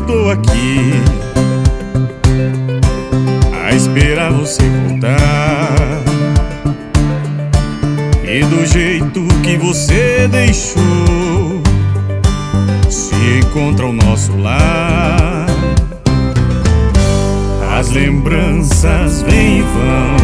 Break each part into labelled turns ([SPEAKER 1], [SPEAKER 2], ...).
[SPEAKER 1] estou aqui a esperar você voltar. E do jeito que você deixou, se encontra o nosso lar. As lembranças vêm e vão,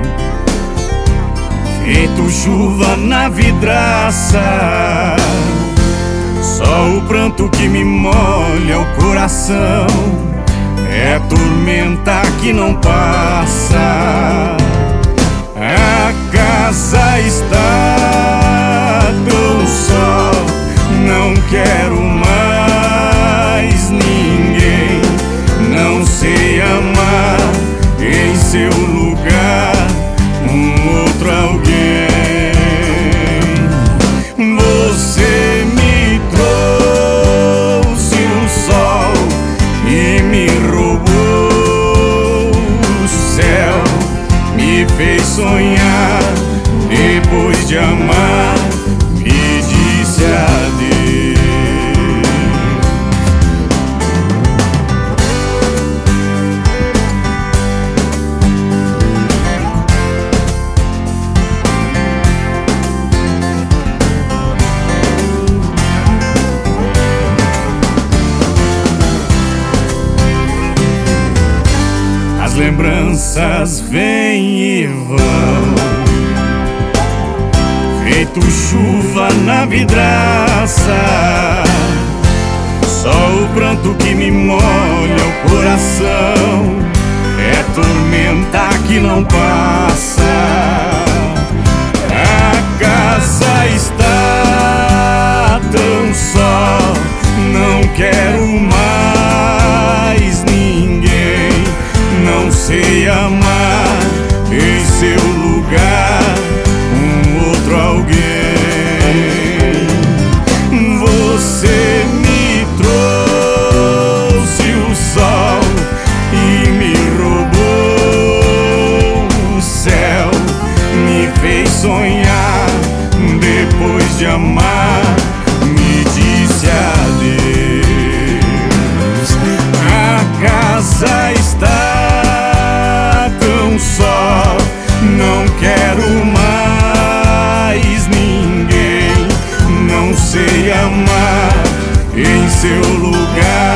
[SPEAKER 1] feito chuva na vidraça. Só o pranto que me molha o coração, é tormenta que não passa. A casa está tão só, não quero mais ninguém. Não sei amar em seu lugar um outro alguém. Você me trouxe o sol e me roubou o céu, me fez sonhar, depois de amar, me disse adeus. As lembranças vêm e vão, feito chuva na vidraça. Só o pranto que me molha o coração, é tormenta que não passa. A casa está tão só, não quero mais ninguém. Não sei amar em seu lugar um outro alguém. Você me trouxe o sol e me roubou o céu, me fez sonhar, depois de amar, me disse adeus. A casa está tão só, não quero mais ninguém. Não sei amar em seu lugar